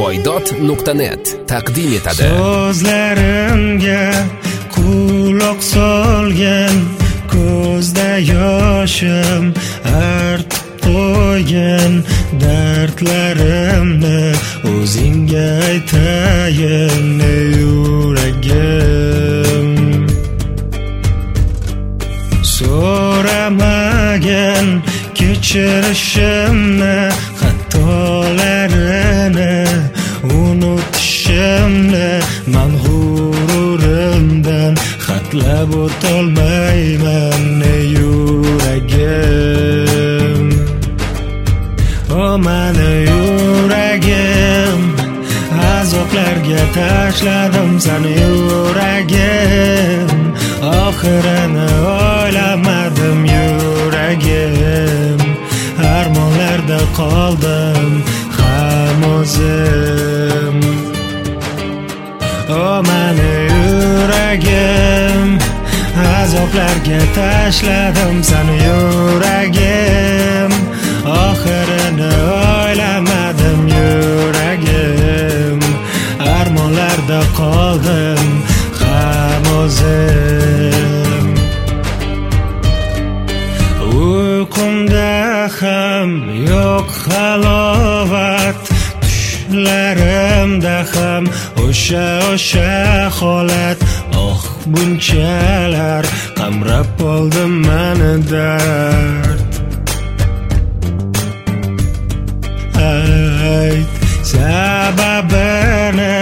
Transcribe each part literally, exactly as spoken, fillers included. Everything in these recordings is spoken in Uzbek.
voydod nuqta net taqdim etadi. So'zlarimga quloq solgan, ko'zda yoshim artib qo'ygan, dardlarimni o'zingga aytayin yuragim. So'ramagan kechirishimni, xatolarini unutishimni, man g'ururimdan xatlab o'tolmayman yuragim. O mani yuragim, azoblarga tashladim seni yuragim. Oxirini o'ylamadim yuragim, armonlarda qoldim ham o'zim. O mani yuragim, azoblarga tashladim seni yuragim. Oxirini o'ylamadim yuragim, armonlarda qoldim ham o'zim. Uyqumda ham yo'q halovat, tushlarimda ham o'sha o'sha holat. Oh, bunchalar qamrab oldi meni dard. Ayt sababini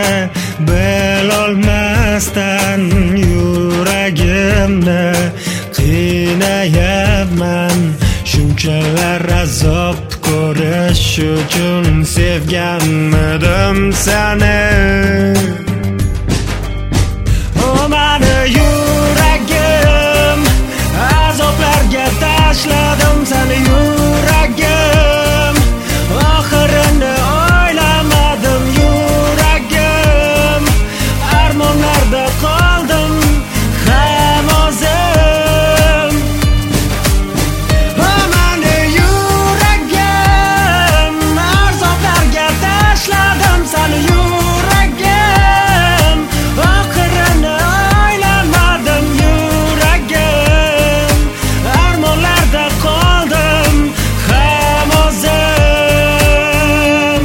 bilolmasdan yuragimni qiynayapman. Shunchalar azob ko'rish uchun sevganmidim seni. O mani yuragim, azoblarga tashladim seni yuragim. Oxirini o'ylamadim yuragim, armonlarda qoldim ham o'zim. O mani yuragim, azoblarga tashladim seni yuragim. Oxirini o'ylamadim yuragim, armonlarda qoldim ham o'zim.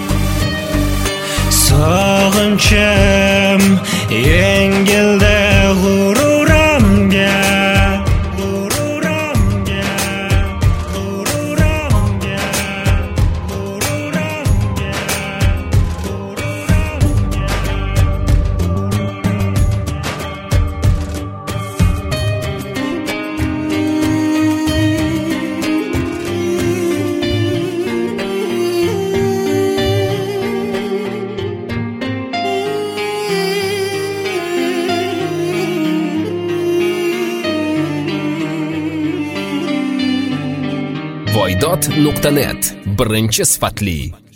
Sog'inchim yengildi g'ururimga, g'ururimga, g'ururimga, g'ururimga, voydod nuqta net birinchi sifatli